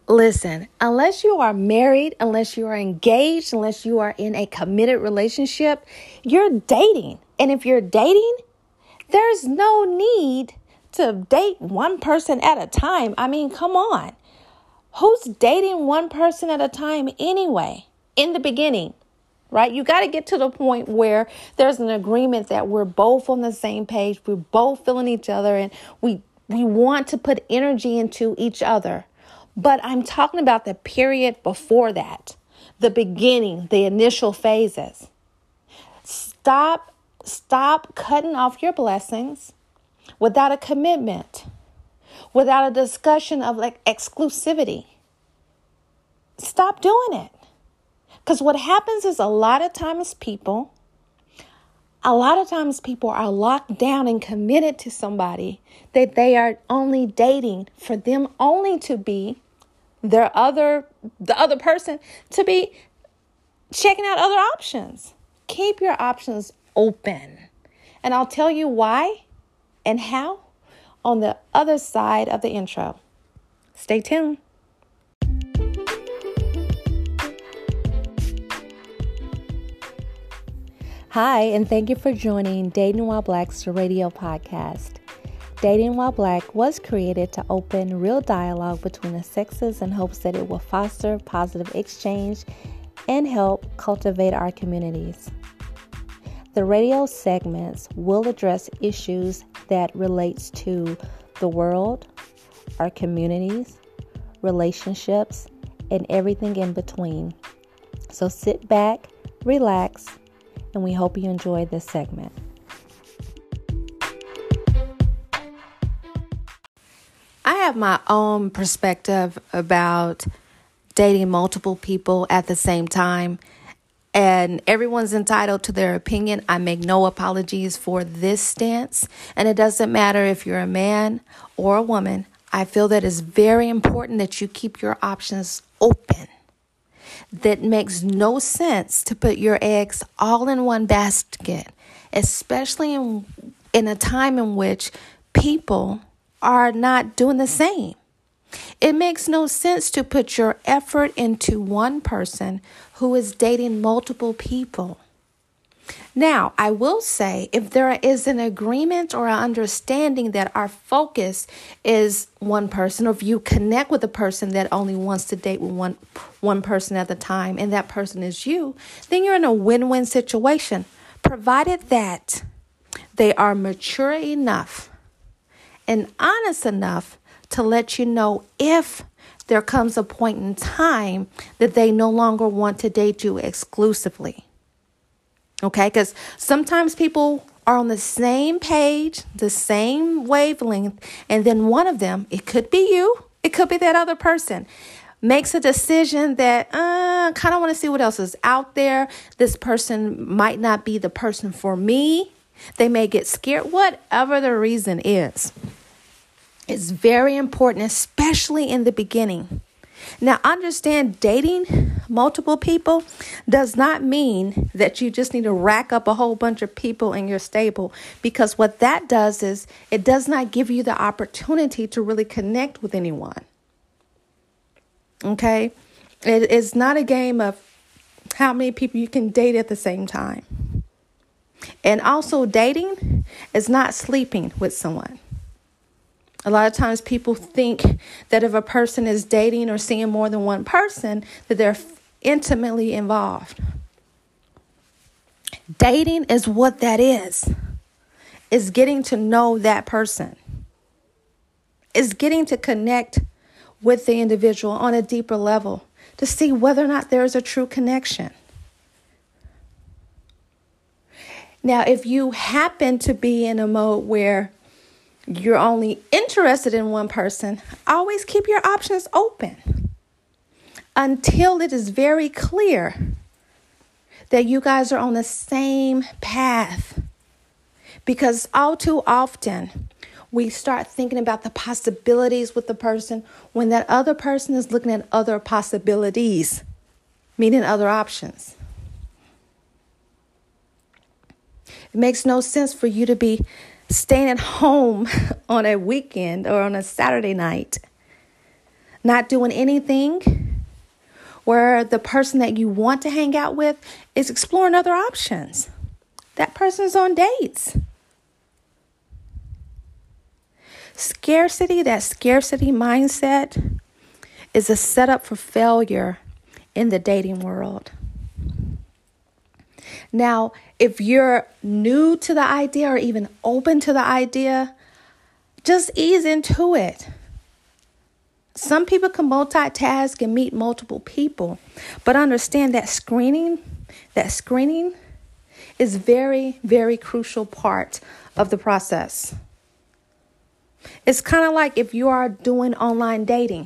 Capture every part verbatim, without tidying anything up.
Listen, unless you are married, unless you are engaged, unless you are in a committed relationship, you're dating. And if you're dating, there's no need to date one person at a time. I mean, come on. Who's dating one person at a time anyway? In the beginning, right? You got to get to the point where there's an agreement that we're both on the same page. We're both feeling each other and we, we want to put energy into each other. But I'm talking about the period before that, the beginning, the initial phases. Stop, stop cutting off your blessings without a commitment, without a discussion of like exclusivity. Stop doing it. Because what happens is a lot of times people, a lot of times people are locked down and committed to somebody that they are only dating for them only to be their other, the other person to be checking out other options. Keep your options open. And I'll tell you why and how on the other side of the intro. Stay tuned. Hi, and thank you for joining Dating While Black's radio podcast. Dating While Black was created to open real dialogue between the sexes in hopes that it will foster positive exchange and help cultivate our communities. The radio segments will address issues that relates to the world, our communities, relationships, and everything in between. So sit back, relax, and we hope you enjoy this segment. I have my own perspective about dating multiple people at the same time, and everyone's entitled to their opinion. I make no apologies for this stance, and it doesn't matter if you're a man or a woman. I feel that it's very important that you keep your options open. That makes no sense to put your eggs all in one basket, especially in, in a time in which people are not doing the same. It makes no sense to put your effort into one person who is dating multiple people. Now, I will say if there is an agreement or an understanding that our focus is one person, or if you connect with a person that only wants to date with one, one person at a time, and that person is you, then you're in a win-win situation, provided that they are mature enough and honest enough to let you know if there comes a point in time that they no longer want to date you exclusively. Okay, because sometimes people are on the same page, the same wavelength, and then one of them, it could be you, it could be that other person, makes a decision that uh, kind of want to see what else is out there. This person might not be the person for me. They may get scared, whatever the reason is. It's very important, especially in the beginning. Now, understand dating multiple people does not mean that you just need to rack up a whole bunch of people in your stable, because what that does is it does not give you the opportunity to really connect with anyone. Okay? It is not a game of how many people you can date at the same time. And also, dating is not sleeping with someone. A lot of times people think that if a person is dating or seeing more than one person, that they're intimately involved. Dating is what that is. It's getting to know that person. It's getting to connect with the individual on a deeper level to see whether or not there is a true connection. Now, if you happen to be in a mode where you're only interested in one person, always keep your options open until it is very clear that you guys are on the same path. Because all too often, we start thinking about the possibilities with the person when that other person is looking at other possibilities, meaning other options. It makes no sense for you to be staying at home on a weekend or on a Saturday night, not doing anything, where the person that you want to hang out with is exploring other options. That person is on dates. Scarcity, that scarcity mindset is a setup for failure in the dating world. Now, if you're new to the idea or even open to the idea, just ease into it. Some people can multitask and meet multiple people, but understand that screening, that screening is very, very crucial part of the process. It's kind of like if you are doing online dating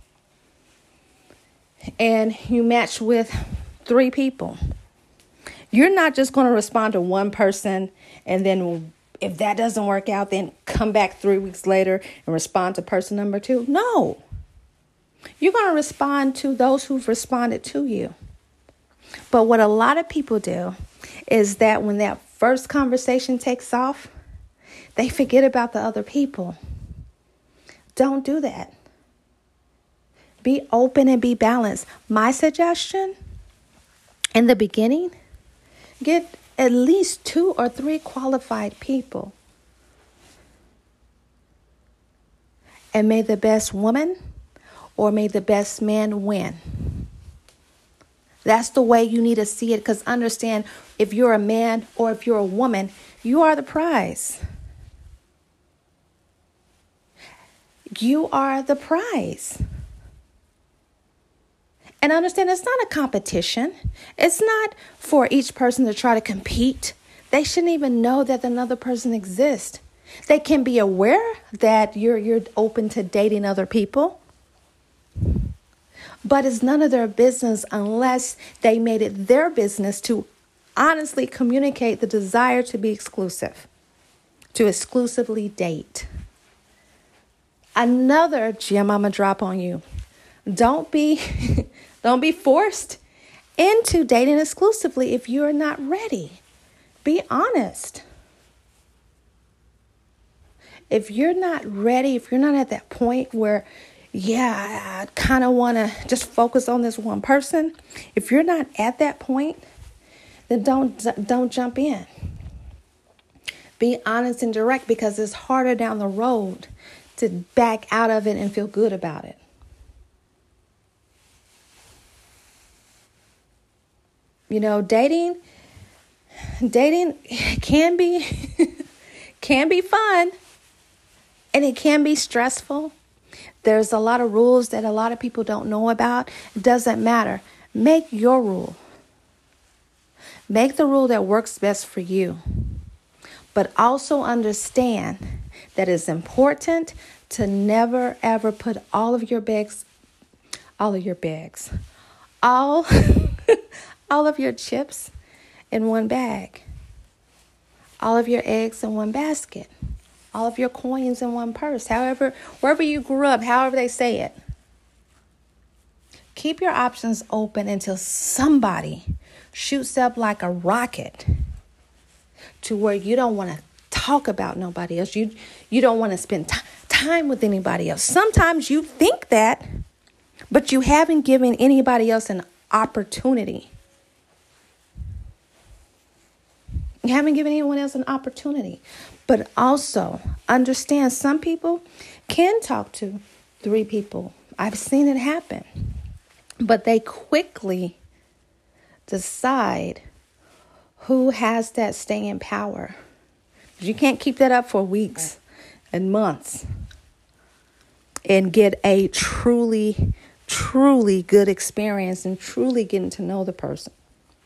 and you match with three people. You're not just going to respond to one person and then if that doesn't work out, then come back three weeks later and respond to person number two. No. You're going to respond to those who've responded to you. But what a lot of people do is that when that first conversation takes off, they forget about the other people. Don't do that. Be open and be balanced. My suggestion in the beginning, get at least two or three qualified people. And may the best woman or may the best man win. That's the way you need to see it, because understand, if you're a man or if you're a woman, you are the prize. You are the prize. And understand, it's not a competition. It's not for each person to try to compete. They shouldn't even know that another person exists. They can be aware that you're you're open to dating other people. But it's none of their business unless they made it their business to honestly communicate the desire to be exclusive, to exclusively date. Another gem I'm going to drop on you. Don't be, don't be forced into dating exclusively if you're not ready. Be honest. If you're not ready, if you're not at that point where, yeah, I kind of want to just focus on this one person. If you're not at that point, then don't don't jump in. Be honest and direct, because it's harder down the road to back out of it and feel good about it. You know, dating, dating can be can be fun, and it can be stressful. There's a lot of rules that a lot of people don't know about. It doesn't matter. Make your rule. Make the rule that works best for you. But also understand that it's important to never, ever put all of your bags, all of your bags, all, all of your chips in one bag, all of your eggs in one basket. All of your coins in one purse, however, wherever you grew up, however they say it. Keep your options open until somebody shoots up like a rocket to where you don't want to talk about nobody else. You, you don't want to spend t- time with anybody else. Sometimes you think that, but you haven't given anybody else an opportunity. You haven't given anyone else an opportunity. But also understand, some people can talk to three people. I've seen it happen. But they quickly decide who has that staying power. You can't keep that up for weeks and months and get a truly, truly good experience and truly getting to know the person.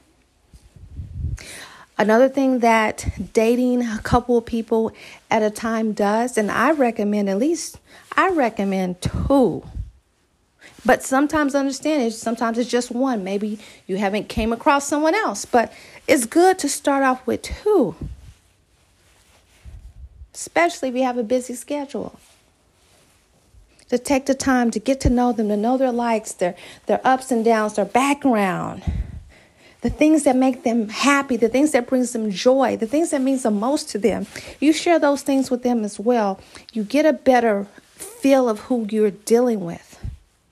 Another thing that dating a couple of people at a time does, and I recommend at least, I recommend two. But sometimes understand it, sometimes it's just one. Maybe you haven't came across someone else, but it's good to start off with two. Especially if you have a busy schedule. To take the time to get to know them, to know their likes, their, their ups and downs, their background. The things that make them happy, the things that brings them joy, the things that means the most to them. You share those things with them as well. You get a better feel of who you're dealing with.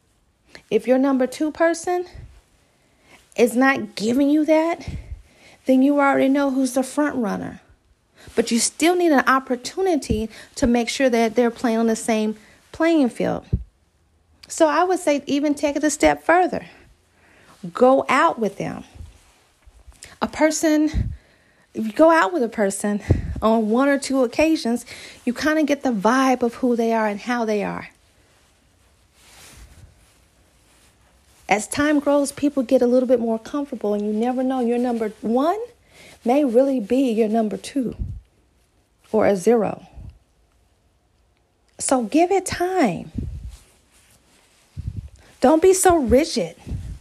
If your number two person is not giving you that, then you already know who's the front runner. But you still need an opportunity to make sure that they're playing on the same playing field. So I would say even take it a step further. Go out with them. A person, if you go out with a person on one or two occasions, you kind of get the vibe of who they are and how they are. As time grows, people get a little bit more comfortable, and you never know, your number one may really be your number two or a zero. So give it time. Don't be so rigid.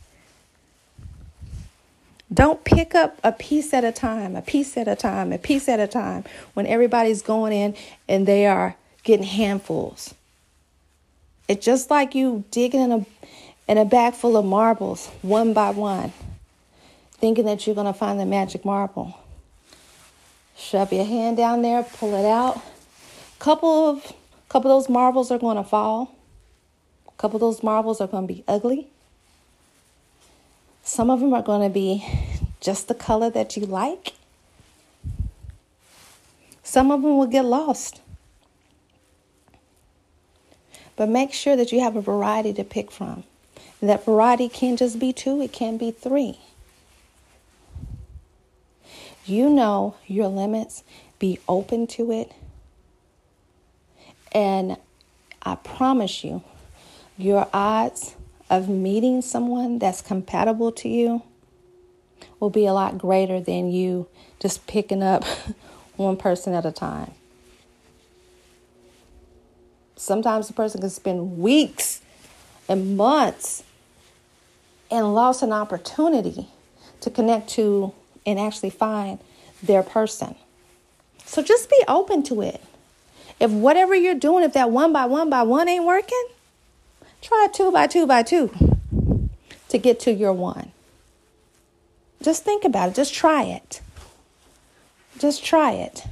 Don't pick up a piece at a time, a piece at a time, a piece at a time when everybody's going in and they are getting handfuls. It's just like you digging in a in a bag full of marbles, one by one, thinking that you're going to find the magic marble. Shove your hand down there, pull it out. Couple of, couple of those marbles are going to fall. A couple of those marbles are going to be ugly. Some of them are going to be just the color that you like. Some of them will get lost. But make sure that you have a variety to pick from. And that variety can't just be two, it can be three. You know your limits. Be open to it. And I promise you, your odds of meeting someone that's compatible to you will be a lot greater than you just picking up one person at a time. Sometimes a person can spend weeks and months and lost an opportunity to connect to and actually find their person. So just be open to it. If whatever you're doing, if that one by one by one ain't working, try two by two by two to get to your one. Just think about it. Just try it. Just try it.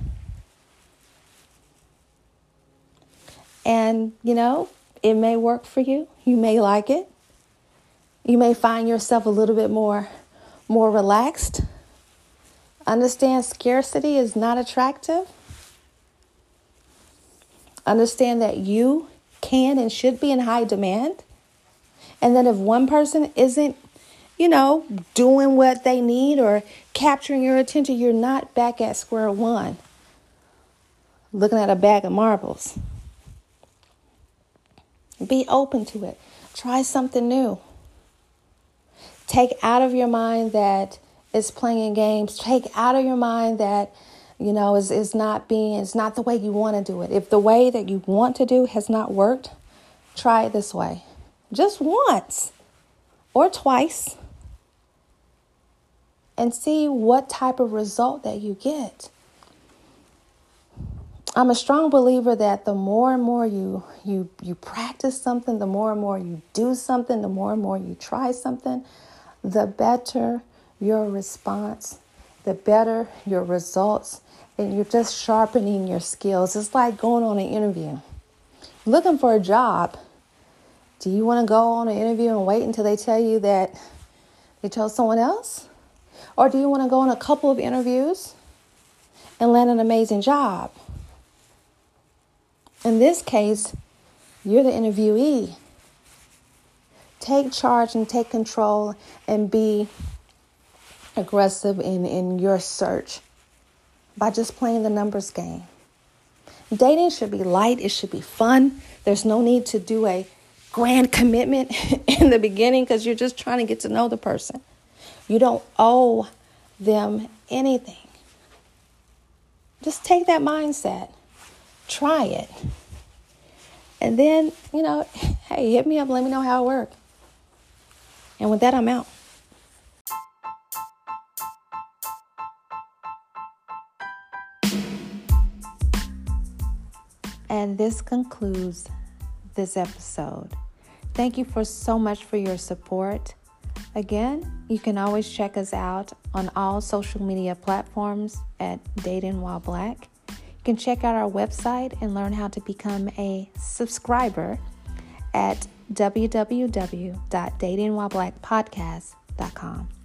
And, you know, it may work for you. You may like it. You may find yourself a little bit more, more relaxed. Understand scarcity is not attractive. Understand that you can and should be in high demand. And then if one person isn't, you know, doing what they need or capturing your attention, you're not back at square one, looking at a bag of marbles. Be open to it. Try something new. Take out of your mind that it's playing games. Take out of your mind that, you know, is is not being, it's not the way you want to do it. If the way that you want to do has not worked, try it this way. Just once or twice. And see what type of result that you get. I'm a strong believer that the more and more you you you practice something, the more and more you do something, the more and more you try something, the better your response, the better your results, and you're just sharpening your skills. It's like going on an interview. Looking for a job. Do you want to go on an interview and wait until they tell you that they chose someone else? Or do you want to go on a couple of interviews and land an amazing job? In this case, you're the interviewee. Take charge and take control and be aggressive in, in your search by just playing the numbers game. Dating should be light. It should be fun. There's no need to do a grand commitment in the beginning because you're just trying to get to know the person. You don't owe them anything. Just take that mindset. Try it. And then, you know, hey, hit me up. Let me know how it worked. And with that, I'm out. And this concludes this episode. Thank you for so much for your support. Again, you can always check us out on all social media platforms at Dating While Black. You can check out our website and learn how to become a subscriber at w w w dot dating while black podcast dot com.